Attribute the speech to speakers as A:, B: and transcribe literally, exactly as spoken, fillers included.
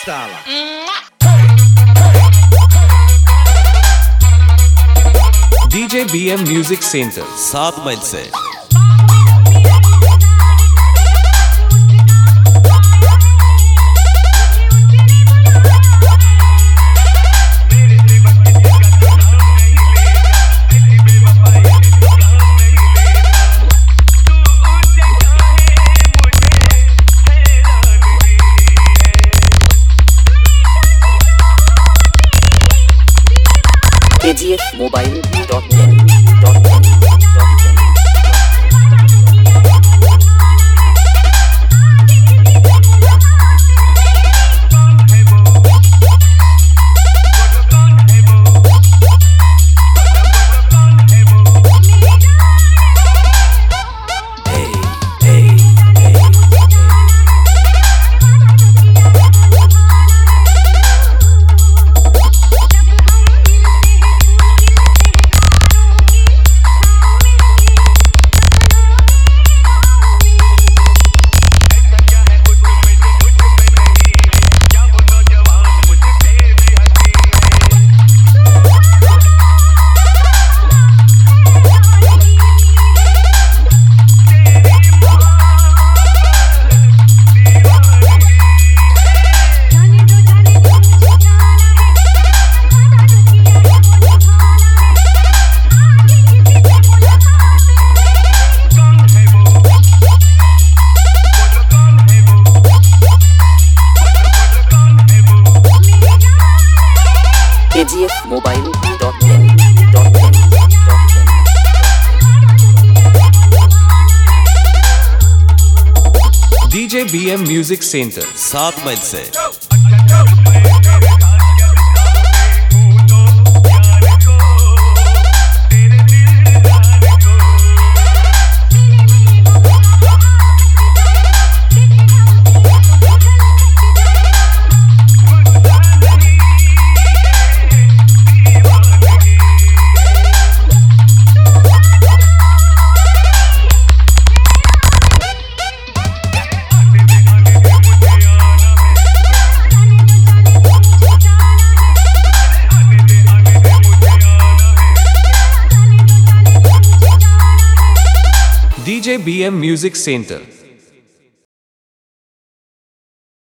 A: साला।
B: DJ BM music centre
C: सात mile से
D: K G F mobile dot in dot in dot in K G F mobile dot in dot in dot in
B: DJ BM music centre
C: सात mile से
B: DJ BM music centre